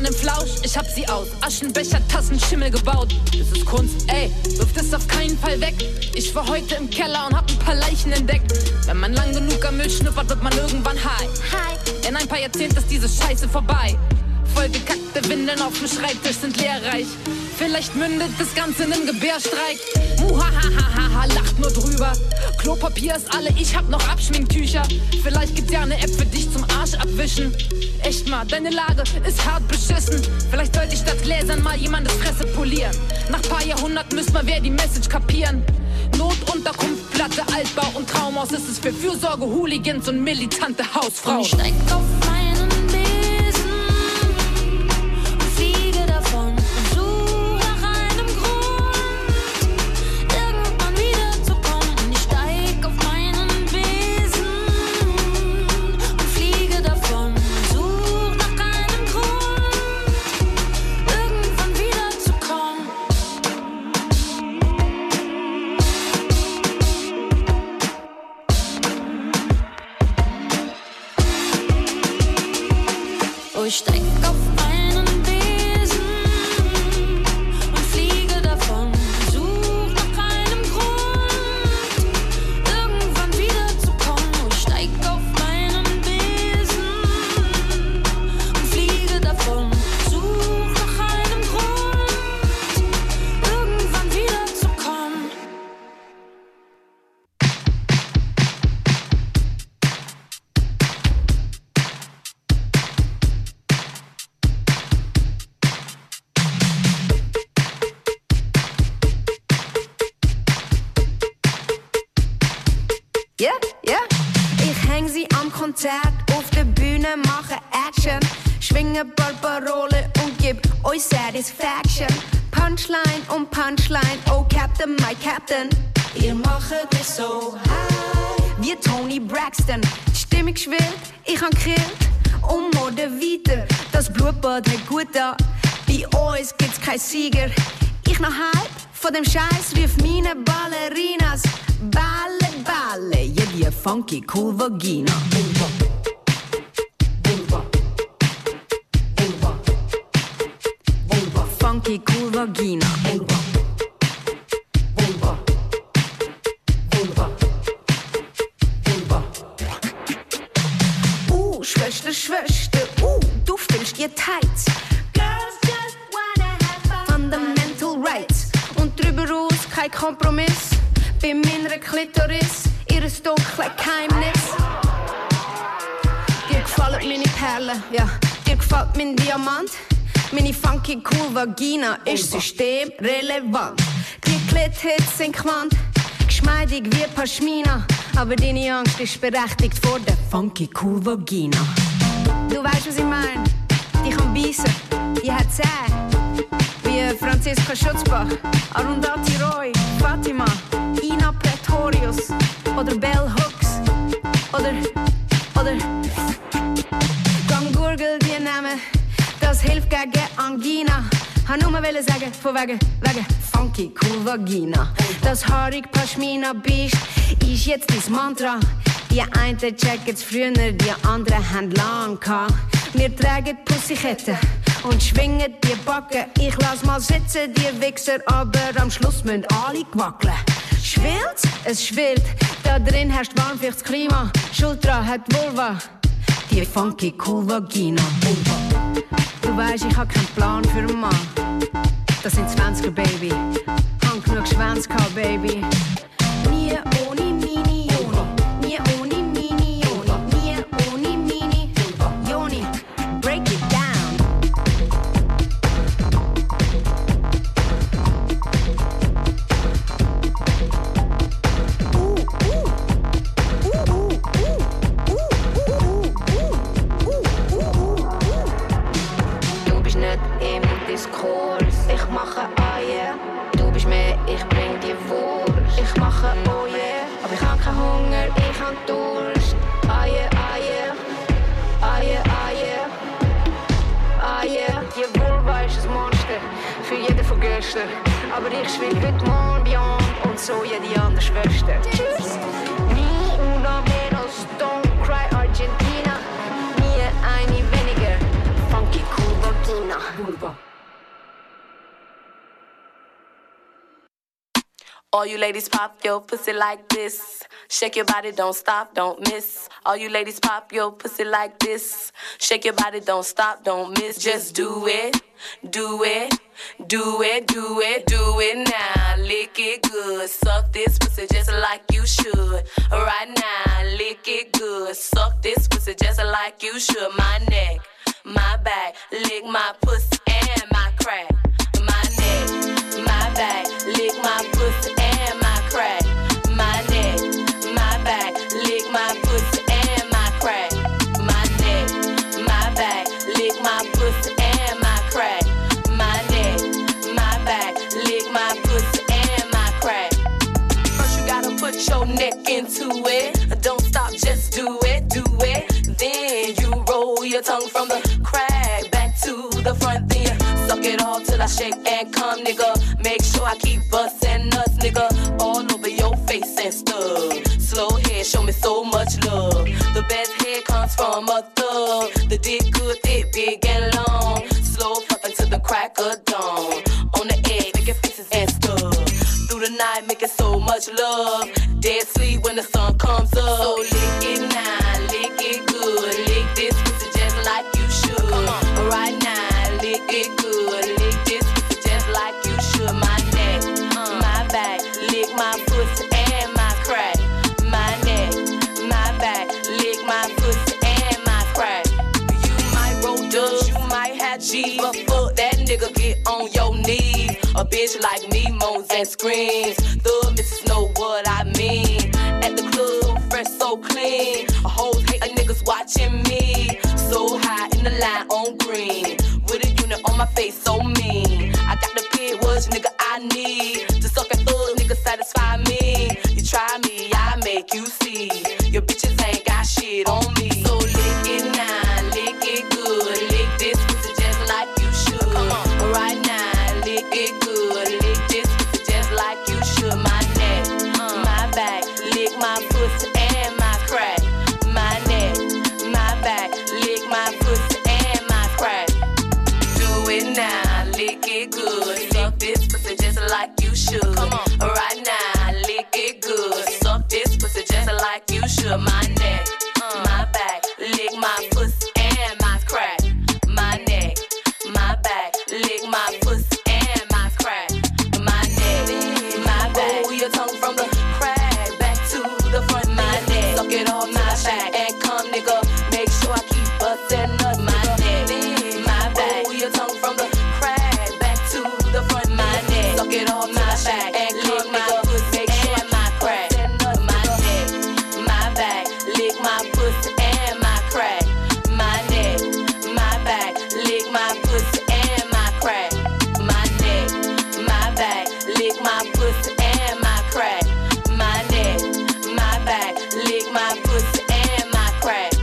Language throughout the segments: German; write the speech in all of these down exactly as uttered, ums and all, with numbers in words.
man im Flausch, ich hab sie aus Aschenbecher, Tassen, Schimmel gebaut. Das ist Kunst, ey, wirf das auf keinen Fall weg. Ich war heute im Keller und hab ein paar Leichen entdeckt. Wenn man lang genug am Müll schnuppert, wird man irgendwann high. Hi. In ein paar Jahrzehnten ist diese Scheiße vorbei. Vollgekackte Windeln auf dem Schreibtisch sind lehrreich. Vielleicht mündet das Ganze in einem Gebärstreik. Muhahahaha, lacht nur drüber. Klopapier ist alle, ich hab noch Abschminktücher. Vielleicht gibt's ja eine App für dich zum Arsch abwischen. Echt mal, deine Lage ist hart beschissen. Vielleicht sollte ich statt Gläsern mal jemandes Fresse polieren. Nach paar Jahrhunderten müsst man wer die Message kapieren. Notunterkunft, Platte, Altbau und Traumhaus ist es für Fürsorge, Hooligans und militante Hausfrauen. Und ich steig auf meinen Besen und fliege davon und suche nach einem Grund, irgendwann wiederzukommen. Und ich steig auf meinen Besen und fliege davon und suche nach einem Grund, irgendwann wiederzukommen. Oh, ich steig auf einen Besen und fliege davon, such nach einem Grund, irgendwann wiederzukommen. Oh, ich steig auf einen Besen und fliege davon, such nach einem Grund, irgendwann wiederzukommen. Ja, ja. Ich häng sie am Konzert, auf der Bühne mache Action, schwinge Barbarole und gib euch Satisfaction. Punchline um Punchline, oh Captain, my Captain. Ihr macht es so high wie Tony Braxton. Die Stimmung schwillt, ich han gekillt und Mode weiter. Das Blutbad hat gut da, bei uns gibt's kein Sieger. Ich noch halb von dem Scheiß rief meine Ballerinas. Balle, balle, yeah, die funky cool Vagina. Funky cool Vagina. Uh, Schwester, Schwester, uh, du fühlst dir tight. Girls just wanna have fun. Fundamental rights. Und drüber raus kein Kompromiss. Bei meiner Klitoris, ihres dunkle Geheimnis. Dir gefallen meine Perlen, ja, dir gefällt mein Diamant. Meine funky cool Vagina ist systemrelevant. Die Klit-Hits sind Quant, geschmeidig wie Pashmina. Aber deine Angst ist berechtigt vor der funky cool Vagina. Du weißt, was ich meine? Die kann beißen, die hat Zähne. Wie Franziska Schutzbach, Arundhati Roy, Fatima, Ina Pretorius oder Bell Hooks oder, oder Gang Gurgel, die Namen, das hilft gegen Angina. Han nur mal sagen, von wegen, wegen funky cool Vagina. Das haarig Pashmina Biest ist jetzt dein Mantra. Die einen checken's früher, die anderen haben lang gehabt. Wir tragen Pussyketten und schwingen die Backen. Ich lass mal sitzen, die Wichser, aber am Schluss müssen alle wackeln. Schwillt? Es schwillt. Da drin herrscht warmfeuchtes Klima. Schultra hat Vulva. Die funky cool Vagina. Du weisst, ich hab keinen Plan für einen Mann. Das sind zwanziger, Baby. Hab genug Schwänze gehabt, Baby. Nie ohne Mini Joni. Nie ohne Mini Joni. Nie ohne Mini Joni. Break it down. Du bist nicht im Diskurs. Ich mache ah yeah. Du bist mehr, ich bring dir Wurst. Ich mache oh yeah. Aber ich hab keinen Hunger, ich hab Durst. Ah yeah, ah yeah. Ah yeah, ah yeah. Ah yeah. Die Vulva ist ein Monster, für jeden von gestern. Aber ich schwill heute morgen Beyond und so jede andere Schwester. Tschüss. Ni una menos, don't cry Argentina. Nie eine weniger, funky cool Vagina. Bulba. All you ladies pop your pussy like this. Shake your body, don't stop, don't miss. All you ladies pop your pussy like this. Shake your body, don't stop, don't miss. Just do it, do it, do it, do it, do it now. Lick it good, suck this pussy just like you should. Right now, lick it good, suck this pussy just like you should. My neck, my back, lick my pussy and my crack. My neck, my back, lick my pussy and my crack. My neck, my back, lick my pussy and my crack. My neck, my back, lick my pussy and my crack. My neck, my back, lick my pussy and my crack. First you gotta put your neck into it. Don't stop, just do it, do it. Then you roll your tongue from the crack back to the front. Then you suck it all till I shake and come, nigga. Make sure I keep bustin' nuts, nigga, all over your face and stuff. Slow head, show me so much love. The best head comes from a thug. The dick good, thick, big and long. Slow fuckin' to the crack of dawn. On the egg, making faces and stuff. Through the night, making so much love. Dead sleep when the sun comes up. So lick it now, lick it good. Lick this pussy just like you should. Come on, right now, lick it good. Lick this pussy just like you should. My neck, uh, my back, lick my pussy and my crack. My neck, my back, lick my pussy and my crack. You might roll dubs, you might have G, but fuck that nigga, get on your knees. A bitch like me moans and screams. The missus know what I mean. At the club, so fresh, so clean. A hoes hate a niggas watching me. So high in the line on green. With a unit on my face, so mean. I got the pit, what nigga I need. To suck and thug, nigga satisfy me. You try me, I make you see. Your bitches ain't got shit on me. So lick it now, lick it good. Lick this pussy just like you should. Come on, right now, lick it good. Lick this pussy just like you should. My neck, uh, my back, lick my pussy and my crack. My neck, my back, lick my pussy and my crack. Do it now, lick it good. Suck this pussy just like you should. Come on, right now, lick it good. Suck this pussy just like you should. My neck, uh, my back, lick my pussy and my crack. My neck, my back, lick my pussy and my crack. My neck, my back, roll your tongue from the crack back to the front. My neck, suck it all my back and come, nigga. Make sure I keep bustin' nuts. My neck, my back, roll your tongue from the crack back to the front. My neck, suck it all my back and come, nigga. Make sure I my crack. My neck, my back, lick my pussy and my crack. My neck, my back, lick my pussy and my crack. My neck, my back, lick my pussy and my crack. My neck, my back, lick my pussy and my crack.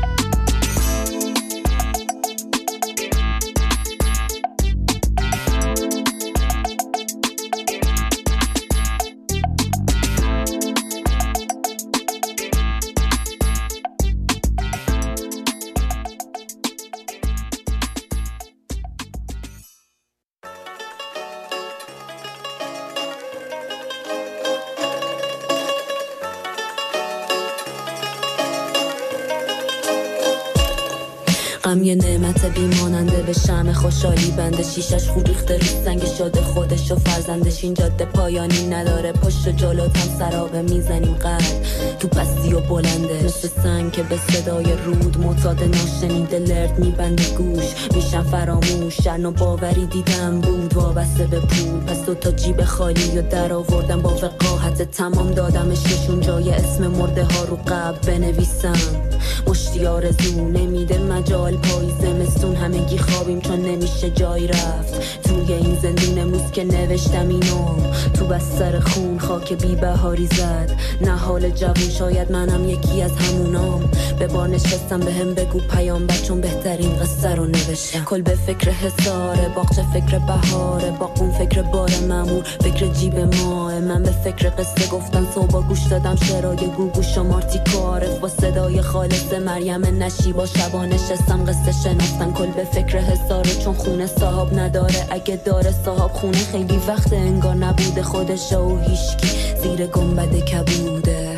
غم یه نعمت بیماننده به شمع خوشحالی بنده شیشش خود ریخته رو سنگ شده خودش و فرزندش این جاده پایانی نداره پشت و جلوتم سرابه میزنیم قلب تو پستی و بلنده مثل سنگ که به صدای رود معتاد ناشنیده لرد میبنده گوش میشم فراموش شرن و باوری دیدم بود وابسته به پول پس دوتا جیب خالی و در آوردم با وقاحت تمام دادمش نشون جای اسم مرده ها رو قبل بنویسم مشتی آرزو نمیده مجال پای زمستون همگی خوابیم چون نمیشه جای رفت توی این زندون امروز که نوشتم اینو تو بستر خون خاک بی بهاری زد نه حال جوون شاید منم یکی از همونام به بار نشستم به هم بگو پیام بچون بهترین قصه رو نوشتم کل به فکر حساره باغچه فکر بهاره باقون فکر بار ممور فکر جیب ماه من به فکر قصه گفتن صبح گوش دادم شرای گوگوش و مارتی کارف با صدای خالص مریم نشیبا شبا نشستم قصه شناختن کل به فکر حساره چون خونه صاحب نداره اگه داره صاحب خونه خیلی وقت انگار نبوده خودش و هیشکی زیر گنبد کبوده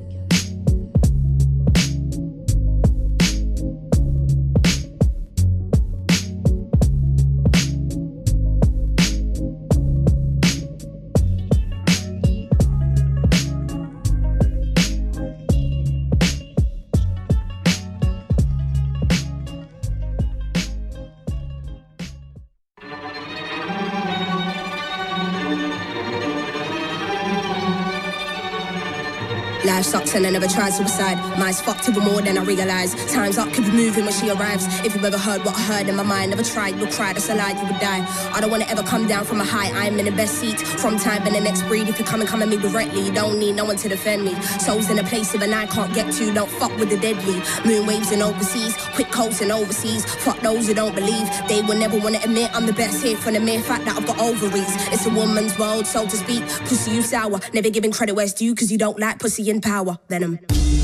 Life sucks and I never tried suicide. Mine's fucked even more than I realise. Time's up, keep it moving when she arrives. If you've ever heard what I heard in my mind, never tried, you'll cry, that's a lie, you would die. I don't wanna ever come down from a high, I'm in the best seat. From time and the next breed, if you come and come at me directly, you don't need no one to defend me. Souls in a place even I can't get to, don't fuck with the deadly. Moon waves and overseas, quick coats and overseas. Fuck those who don't believe, they will never wanna admit I'm the best here from the mere fact that I've got ovaries. It's a woman's world, so to speak, pussy you sour. Never giving credit where it's due, cause you don't like pussy in power. Venom.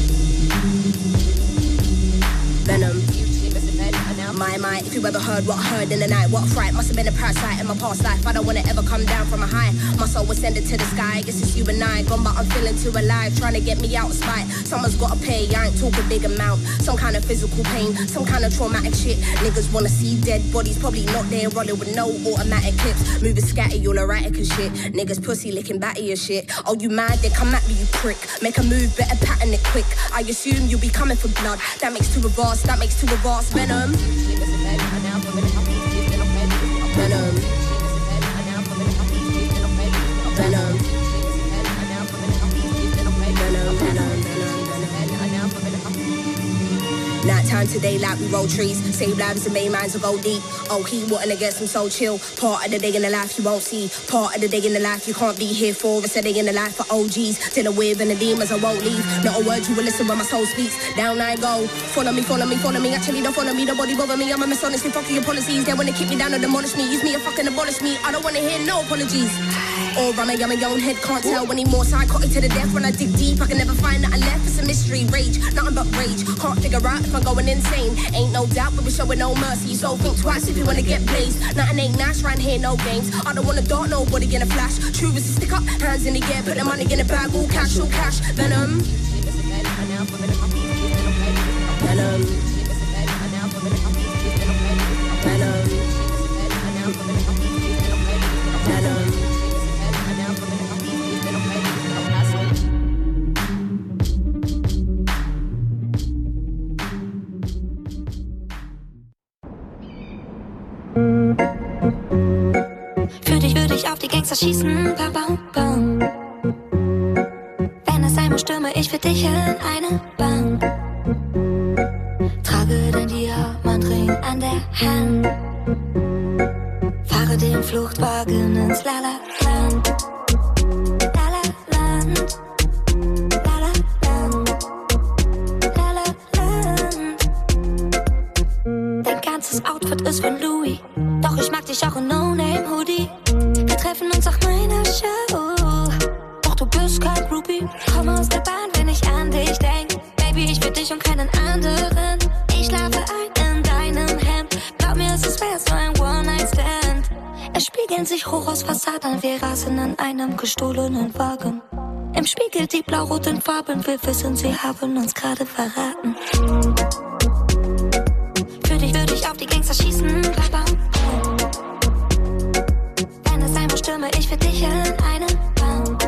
Venom. My, my, if you ever heard what I heard in the night, what a fright, must have been a parasite in my past life. I don't wanna ever come down from a high, my soul was sending to the sky. I guess it's you and I, gone but I'm feeling too alive, trying to get me out of spite. Someone's gotta pay, I ain't talking big amount. Some kind of physical pain, some kind of traumatic shit. Niggas wanna see dead bodies, probably not there, rolling with no automatic clips. Moving scatty, all erratic and shit. Niggas pussy licking batty and shit. Oh, you mad? Then come at me, you prick. Make a move, better pattern it quick. I assume you'll be coming for blood. That makes two of us, that makes two of us. Venom. Venom. Venom. Venom. Venom. Night time today like we roll trees. Save lives and main minds will go deep. Oh, he wanting to get some soul chill. Part of the day in the life you won't see. Part of the day in the life you can't be here for. It's a day in the life for O Gs. Till the wave and the demons I won't leave. Not a word you will listen when my soul speaks. Down I go. Follow me, follow me, follow me. Actually don't follow me, nobody bother me. I'm a mess honestly, fuck your policies. They wanna keep me down and demolish me. Use me or fucking abolish me. I don't wanna hear no apologies. Or I'm a my own head, can't tell anymore. Psychotic to the death when I dig deep. I can never find nothing left. It's a mystery, rage, nothing but rage. Can't figure out if I'm going insane. Ain't no doubt, but we're showing no mercy. So think twice if you wanna get blazed. Nothing ain't nice round here, no games. I don't wanna dart nobody in a flash. True is to stick up, hands in the air, put the money in the bag, all cash, all cash. Venom. Venom. Venom. Venom. Für dich würde ich auf die Gangster schießen, bam, bam, bam. Wenn es sein muss, stürme ich für dich in eine Bank. Trage dein Diamantring an der Hand. Fahre den Fluchtwagen ins La-La-Land. La-La-Land. La-La-Land. La-La-Land. Dein ganzes Outfit ist von Louis. Doch ich mag dich auch in No-Name-Hoodie. Wir treffen uns auf meiner Show. Doch du bist kein Groupie. Komm aus der Bahn, wenn ich an dich denk. Baby, ich will dich und keinen anderen. Ich schlafe ein in deinem Hemd. Glaub mir, es ist wär so ein One-Night-Stand. Es spiegeln sich hoch aus Fassaden. Wir rasen in einem gestohlenen Wagen. Im Spiegel die blau-roten Farben. Wir wissen, sie haben uns gerade verraten. Für dich würde ich auf die Gangster schießen. Bam, bam. Wenn es sein muss, stürme ich für dich in eine Bank.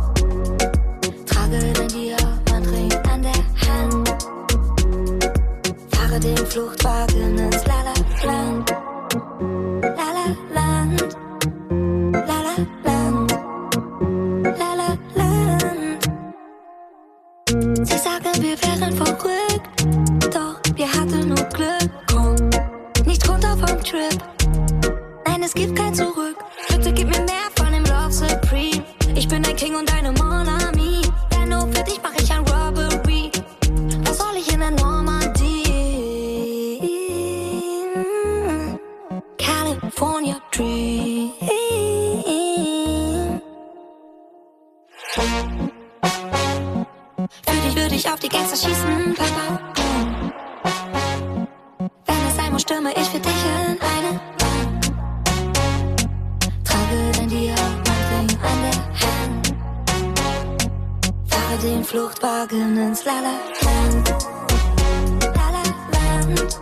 Trage dein Diamantring an der Hand. Fahre den Fluchtwagen ins La-La-Land. La-La-Land. La-La-Land. La-La-Land. Sie sagen, wir wären verrückt. Doch wir hatten nur Glück. Komm, nicht runter vom Trip. Nein, es gibt kein Zurück. Bitte gib mir mehr von dem Love Supreme. Ich bin dein King und deine Monami. Denn nur für dich mach ich ein Robbery. Was soll ich in der Normandie? California Dream. Für dich würde ich auf die Gangster schießen. Papa. Wenn klammer ich für dich in eine Wand. Trage dein Diamantring an der Hand. Fahre den Fluchtwagen ins La-La-Land. La-La-Land.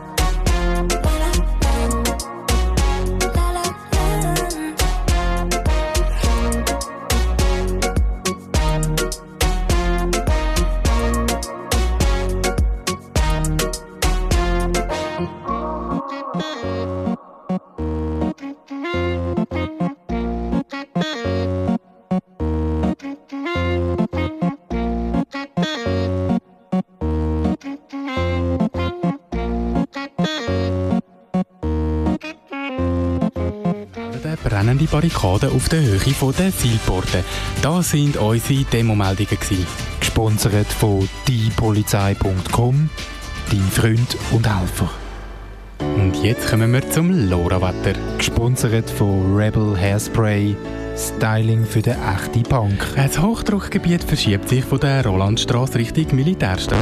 Brennende Barrikaden auf der Höhe der Seilborden. Das sind unsere Demomeldungen. Gesponsert von die polizei punkt com, dein Freund und Helfer. Und jetzt kommen wir zum LoRaWetter. Gesponsert von Rebel Hairspray, Styling für den echten Punk. Das Hochdruckgebiet verschiebt sich von der Rolandstrasse Richtung Militärstadt.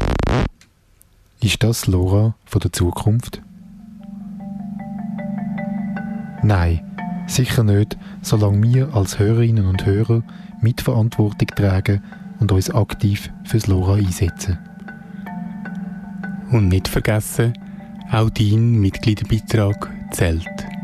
Ist das LoRa von der Zukunft? Nein. Sicher nicht, solange wir als Hörerinnen und Hörer Mitverantwortung tragen und uns aktiv fürs LoRa einsetzen. Und nicht vergessen, auch dein Mitgliederbeitrag zählt.